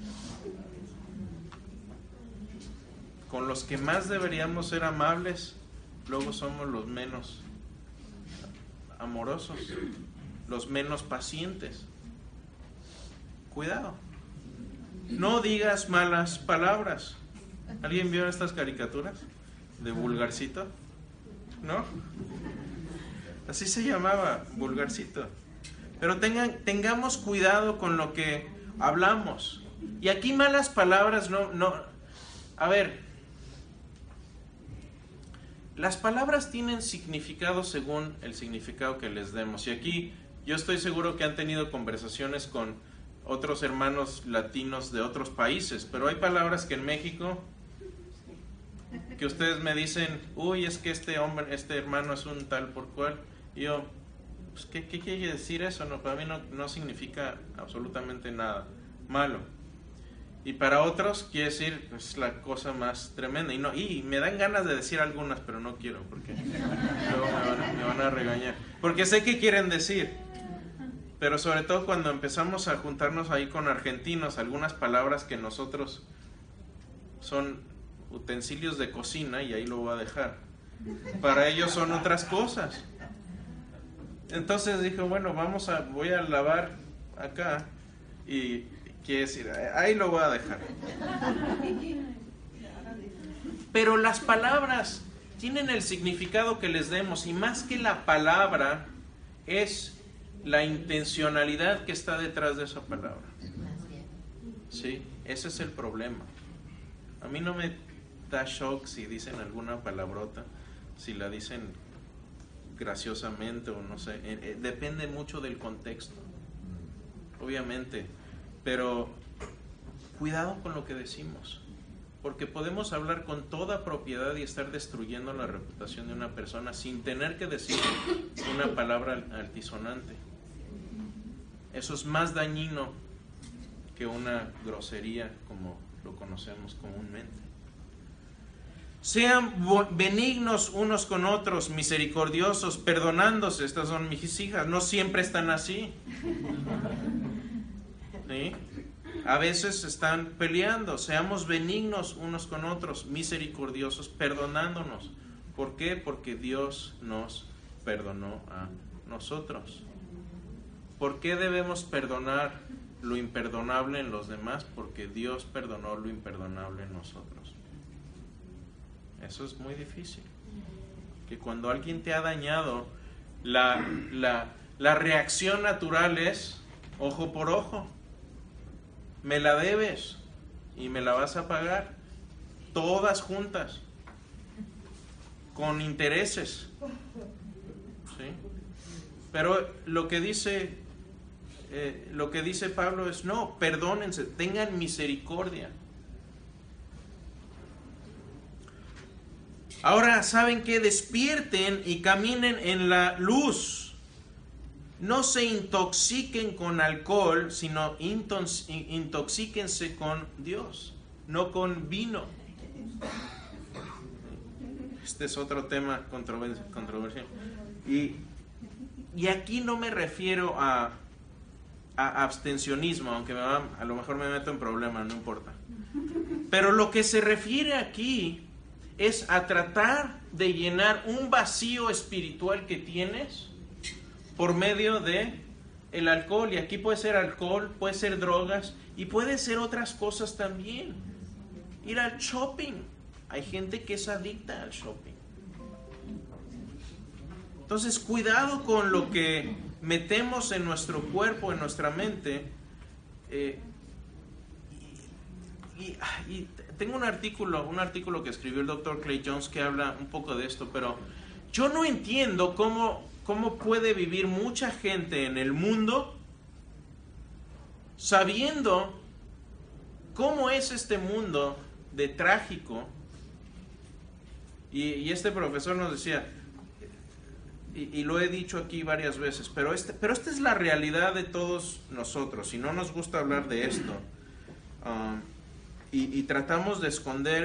Con los que más deberíamos ser amables, luego somos los menos amorosos, los menos pacientes. Cuidado. No digas malas palabras. ¿Alguien vio estas caricaturas de Vulgarcito? ¿No? Así se llamaba, Vulgarcito. Pero tengamos cuidado con lo que hablamos. Y aquí malas palabras no. A ver, las palabras tienen significado según el significado que les demos. Y aquí yo estoy seguro que han tenido conversaciones con otros hermanos latinos de otros países, pero hay palabras que en México, que ustedes me dicen, uy, es que este hermano es un tal por cual. Y yo, pues, ¿qué quiere decir eso? No, para mí no significa absolutamente nada malo. Y para otros quiere decir, es la cosa más tremenda. Y me dan ganas de decir algunas, pero no quiero, porque luego me van a regañar. Porque sé qué quieren decir. Pero sobre todo cuando empezamos a juntarnos ahí con argentinos, algunas palabras que nosotros son utensilios de cocina, y ahí lo voy a dejar. Para ellos son otras cosas. Entonces dije, bueno, voy a lavar acá, y quiere decir, ahí lo voy a dejar. Pero las palabras tienen el significado que les demos, y más que la palabra es la intencionalidad que está detrás de esa palabra. Sí, ese es el problema. A mí no me da shock si dicen alguna palabrota, si la dicen graciosamente o no sé, depende mucho del contexto, obviamente, pero cuidado con lo que decimos, porque podemos hablar con toda propiedad y estar destruyendo la reputación de una persona sin tener que decir una palabra altisonante. Eso es más dañino que una grosería como lo conocemos comúnmente. Sean benignos unos con otros, misericordiosos, perdonándose. Estas son mis hijas, no siempre están así. ¿Sí? A veces están peleando. Seamos benignos unos con otros, misericordiosos, perdonándonos. ¿Por qué? Porque Dios nos perdonó a nosotros. ¿Por qué debemos perdonar lo imperdonable en los demás? Porque Dios perdonó lo imperdonable en nosotros. Eso es muy difícil. Que cuando alguien te ha dañado, la reacción natural es ojo por ojo. Me la debes y me la vas a pagar. Todas juntas. Con intereses. ¿Sí? Pero lo que dice Pablo es, no, perdónense, tengan misericordia. Ahora, ¿saben qué? Despierten y caminen en la luz. No se intoxiquen con alcohol, sino intoxíquense con Dios, no con vino. Este es otro tema controversial. Y aquí no me refiero a abstencionismo, aunque a lo mejor me meto en problemas, no importa. Pero lo que se refiere aquí es a tratar de llenar un vacío espiritual que tienes por medio de el alcohol. Y aquí puede ser alcohol, puede ser drogas y puede ser otras cosas también. Ir al shopping. Hay gente que es adicta al shopping. Entonces, cuidado con lo que metemos en nuestro cuerpo, en nuestra mente. Y tengo un artículo que escribió el Dr. Clay Jones que habla un poco de esto, pero yo no entiendo cómo puede vivir mucha gente en el mundo sabiendo cómo es este mundo de trágico. Y este profesor nos decía, y lo he dicho aquí varias veces, pero esta es la realidad de todos nosotros, y no nos gusta hablar de esto. Y tratamos de esconder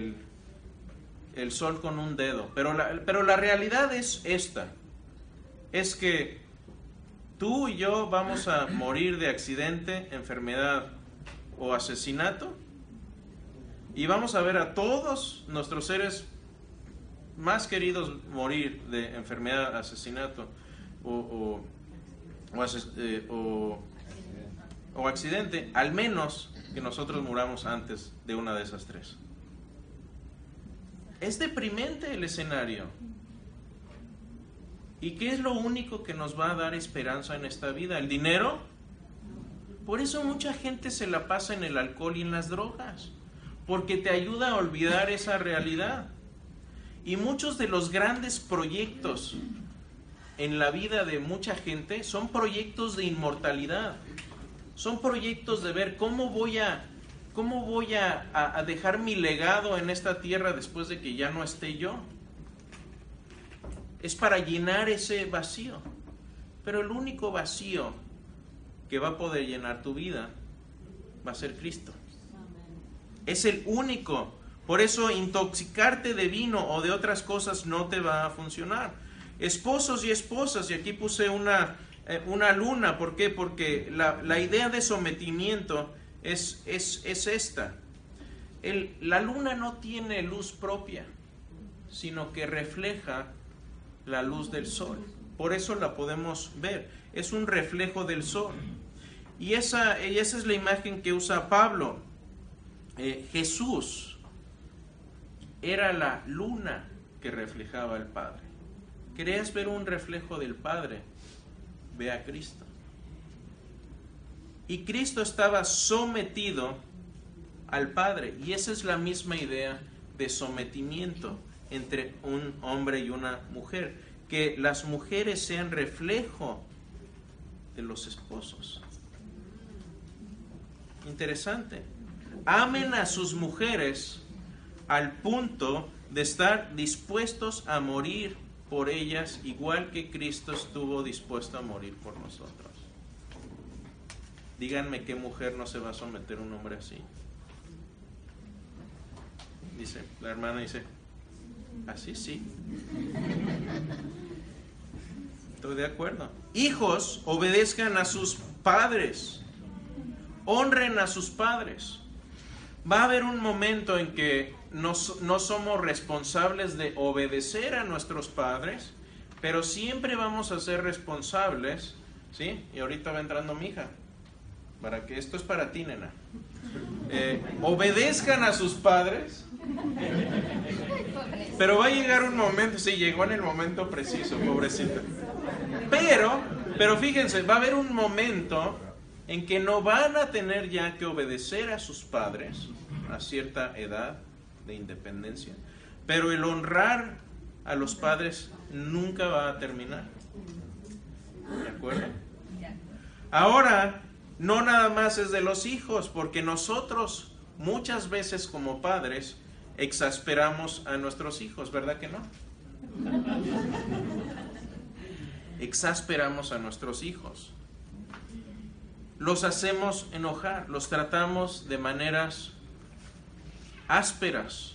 el sol con un dedo, pero la realidad es esta, es que tú y yo vamos a morir de accidente, enfermedad o asesinato, y vamos a ver a todos nuestros seres más queridos morir de enfermedad, asesinato o accidente, al menos que nosotros muramos antes de una de esas tres. Es deprimente el escenario. ¿Y qué es lo único que nos va a dar esperanza en esta vida? ¿El dinero? Por eso mucha gente se la pasa en el alcohol y en las drogas, porque te ayuda a olvidar esa realidad. Y muchos de los grandes proyectos en la vida de mucha gente son proyectos de inmortalidad. Son proyectos de ver cómo voy a dejar mi legado en esta tierra después de que ya no esté yo. Es para llenar ese vacío. Pero el único vacío que va a poder llenar tu vida va a ser Cristo. Es el único. Por eso intoxicarte de vino o de otras cosas no te va a funcionar. Esposos y esposas, y aquí puse una luna. ¿Por qué? Porque la idea de sometimiento es esta. La luna no tiene luz propia, sino que refleja la luz del sol. Por eso la podemos ver. Es un reflejo del sol. Y esa es la imagen que usa Pablo. Jesús era la luna que reflejaba al Padre. ¿Querías ver un reflejo del Padre? Ve a Cristo. Y Cristo estaba sometido al Padre. Y esa es la misma idea de sometimiento entre un hombre y una mujer. Que las mujeres sean reflejo de los esposos. Interesante. Amen a sus mujeres al punto de estar dispuestos a morir por ellas, igual que Cristo estuvo dispuesto a morir por nosotros. Díganme qué mujer no se va a someter a un hombre así. Dice, la hermana dice, así sí. Estoy de acuerdo. Hijos, obedezcan a sus padres. Honren a sus padres. Va a haber un momento en que no somos responsables de obedecer a nuestros padres, pero siempre vamos a ser responsables, ¿sí? Y ahorita va entrando mi hija, para que esto es para ti, nena. Obedezcan a sus padres, pero va a llegar un momento, sí, llegó en el momento preciso, pobrecita. Pero fíjense, va a haber un momento en que no van a tener ya que obedecer a sus padres a cierta edad de independencia, pero el honrar a los padres nunca va a terminar. ¿De acuerdo? Ahora, no nada más es de los hijos, porque nosotros muchas veces como padres exasperamos a nuestros hijos, ¿verdad que no? Exasperamos a nuestros hijos. Los hacemos enojar, los tratamos de maneras ásperas.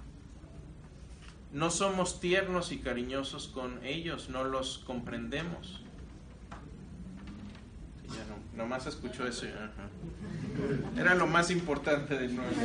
No somos tiernos y cariñosos con ellos, no los comprendemos. Ya no, nomás escuchó eso. Ajá. Era lo más importante de nuestro.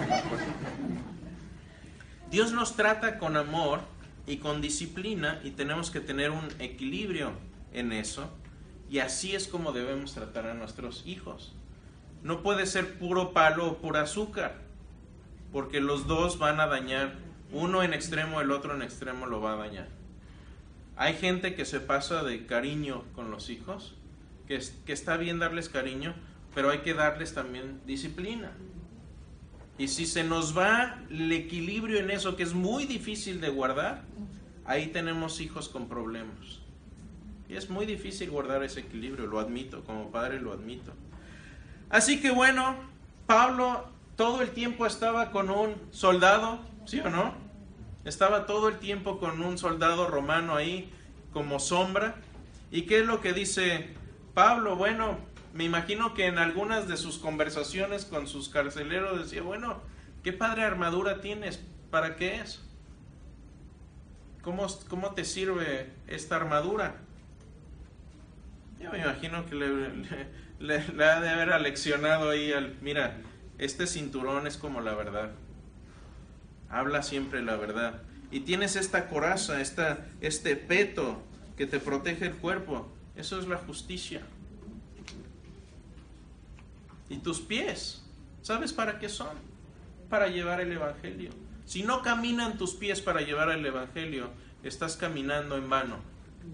Dios nos trata con amor y con disciplina, y tenemos que tener un equilibrio en eso. Y así es como debemos tratar a nuestros hijos. No puede ser puro palo o pura azúcar, porque los dos van a dañar, uno en extremo, el otro en extremo lo va a dañar. Hay gente que se pasa de cariño con los hijos, que está bien darles cariño, pero hay que darles también disciplina. Y si se nos va el equilibrio en eso, que es muy difícil de guardar, ahí tenemos hijos con problemas. Y es muy difícil guardar ese equilibrio, lo admito, como padre lo admito. Así que bueno, Pablo todo el tiempo estaba con un soldado, ¿sí o no? Estaba todo el tiempo con un soldado romano ahí como sombra. ¿Y qué es lo que dice Pablo? Bueno, me imagino que en algunas de sus conversaciones con sus carceleros decía, bueno, ¿qué padre armadura tienes? ¿Para qué es? ¿Cómo te sirve esta armadura? Yo me imagino que le ha de haber aleccionado ahí mira, este cinturón es como la verdad. Habla siempre la verdad. Y tienes esta coraza, este peto que te protege el cuerpo. Eso es la justicia. Y tus pies, ¿sabes para qué son? Para llevar el evangelio. Si no caminan tus pies para llevar el evangelio, estás caminando en vano.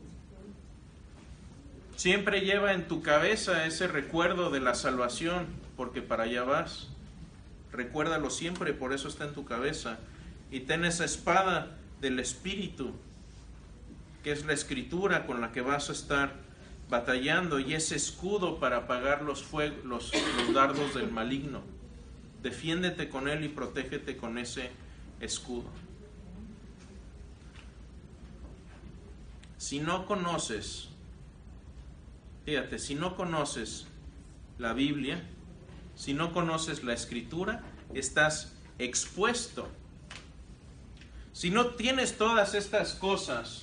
Siempre lleva en tu cabeza ese recuerdo de la salvación, porque para allá vas. Recuérdalo siempre, por eso está en tu cabeza. Y ten esa espada del Espíritu, que es la Escritura con la que vas a estar batallando, y ese escudo para apagar los dardos del maligno. Defiéndete con él y protégete con ese escudo. Si no conoces, fíjate, si no conoces la Biblia, si no conoces la Escritura, estás expuesto. Si no tienes todas estas cosas,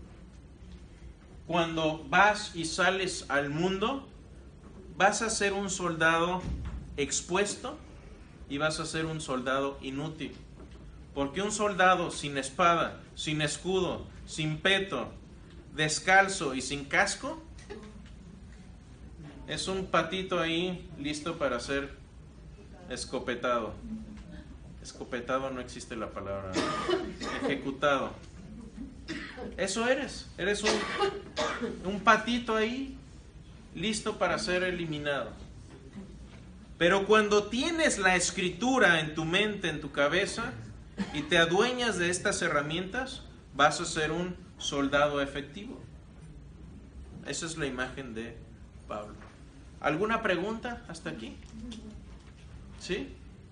cuando vas y sales al mundo, vas a ser un soldado expuesto y vas a ser un soldado inútil. Porque un soldado sin espada, sin escudo, sin peto, descalzo y sin casco, es un patito ahí listo para ser escopetado. Escopetado no existe la palabra. Ejecutado. Eso eres un patito ahí listo para ser eliminado. Pero cuando tienes la escritura en tu mente, en tu cabeza, y te adueñas de estas herramientas, vas a ser un soldado efectivo. Esa es la imagen de Pablo. ¿Alguna pregunta hasta aquí? ¿Sí?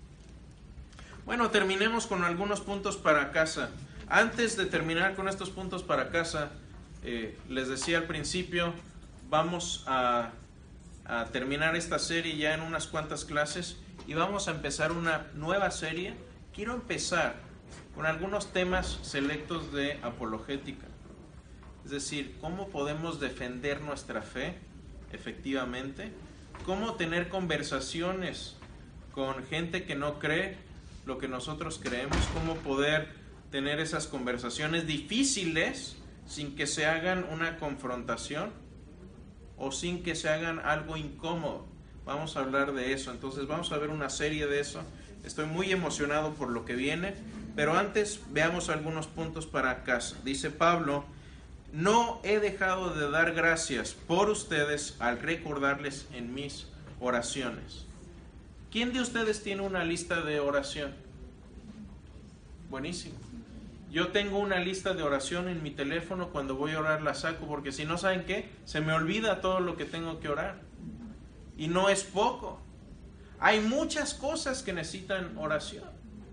Bueno, terminemos con algunos puntos para casa. Antes de terminar con estos puntos para casa, les decía al principio, vamos a terminar esta serie ya en unas cuantas clases y vamos a empezar una nueva serie. Quiero empezar con algunos temas selectos de apologética. Es decir, cómo podemos defender nuestra fe efectivamente, cómo tener conversaciones con gente que no cree lo que nosotros creemos, cómo poder tener esas conversaciones difíciles sin que se hagan una confrontación o sin que se hagan algo incómodo. Vamos a hablar de eso, entonces vamos a ver una serie de eso. Estoy muy emocionado por lo que viene, pero antes veamos algunos puntos para casa. Dice Pablo: no he dejado de dar gracias por ustedes al recordarles en mis oraciones. ¿Quién de ustedes tiene una lista de oración? Buenísimo. Yo tengo una lista de oración en mi teléfono. Cuando voy a orar la saco, porque si no, ¿saben qué? Se me olvida todo lo que tengo que orar. Y no es poco. Hay muchas cosas que necesitan oración.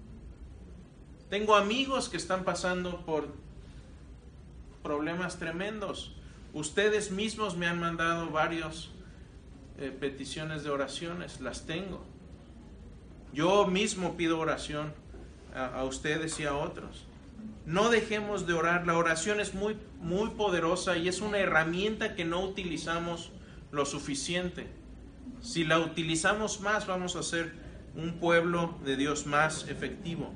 Tengo amigos que están pasando por problemas tremendos. Ustedes mismos me han mandado varias peticiones de oraciones. Las tengo. Yo mismo pido oración a ustedes y a otros. No dejemos de orar. La oración es muy, muy poderosa y es una herramienta que no utilizamos lo suficiente. Si la utilizamos más, vamos a ser un pueblo de Dios más efectivo.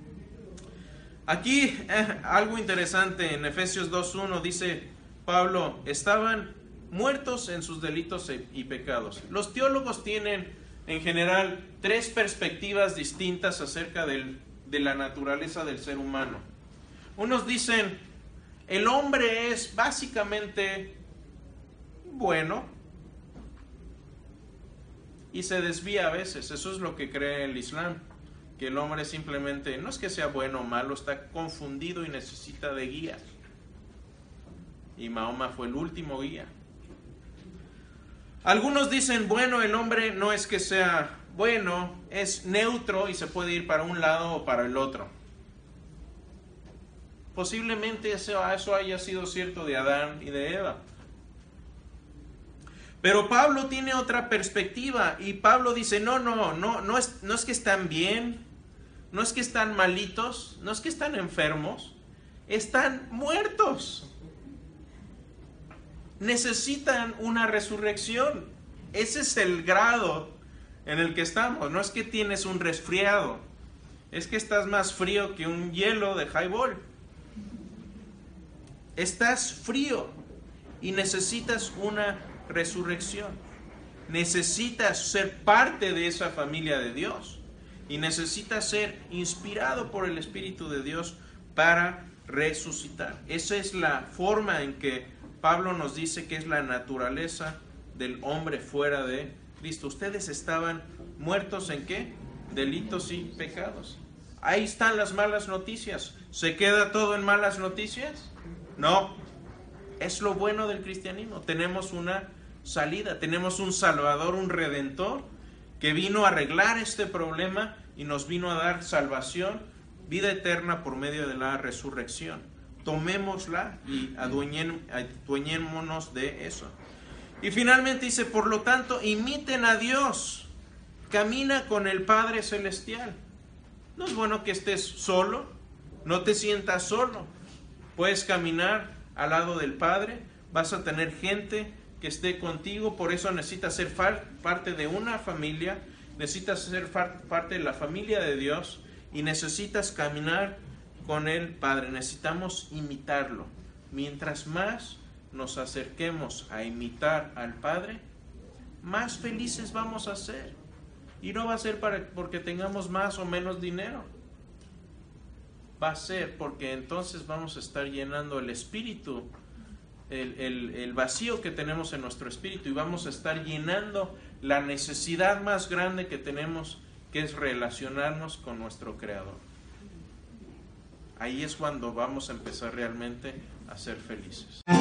Aquí algo interesante, en Efesios 2:1 dice Pablo: estaban muertos en sus delitos y pecados. Los teólogos tienen en general tres perspectivas distintas acerca de la naturaleza del ser humano. Unos dicen, el hombre es básicamente bueno y se desvía a veces. Eso es lo que cree el Islam, que el hombre simplemente, no es que sea bueno o malo, está confundido y necesita de guía. Y Mahoma fue el último guía. Algunos dicen, bueno, el hombre no es que sea bueno, es neutro y se puede ir para un lado o para el otro. Posiblemente eso haya sido cierto de Adán y de Eva. Pero Pablo tiene otra perspectiva y Pablo dice, no es que están bien, no es que están malitos, no es que están enfermos, están muertos. Necesitan una resurrección. Ese es el grado en el que estamos. No es que tienes un resfriado, es que estás más frío que un hielo de highball. Estás frío y necesitas una resurrección. Necesitas ser parte de esa familia de Dios y necesitas ser inspirado por el Espíritu de Dios para resucitar. Esa es la forma en que Pablo nos dice que es la naturaleza del hombre fuera de Cristo. Ustedes estaban muertos ¿en qué? Delitos y pecados. Ahí están las malas noticias. ¿Se queda todo en malas noticias? No. Es lo bueno del cristianismo. Tenemos una salida, tenemos un Salvador, un Redentor, que vino a arreglar este problema y nos vino a dar salvación, vida eterna por medio de la resurrección. Tomémosla y adueñémonos de eso. Y finalmente dice, por lo tanto, imiten a Dios camina con el Padre Celestial. No es bueno que estés solo, no te sientas solo. Puedes caminar al lado del Padre, vas a tener gente que esté contigo, por eso necesitas ser parte de una familia, necesitas ser parte de la familia de Dios y necesitas caminar con el Padre. Necesitamos imitarlo. Mientras más nos acerquemos a imitar al Padre, más felices vamos a ser. Y no va a ser porque tengamos más o menos dinero. Va a ser porque entonces vamos a estar llenando el espíritu, el vacío que tenemos en nuestro espíritu, y vamos a estar llenando la necesidad más grande que tenemos, que es relacionarnos con nuestro Creador. Ahí es cuando vamos a empezar realmente a ser felices.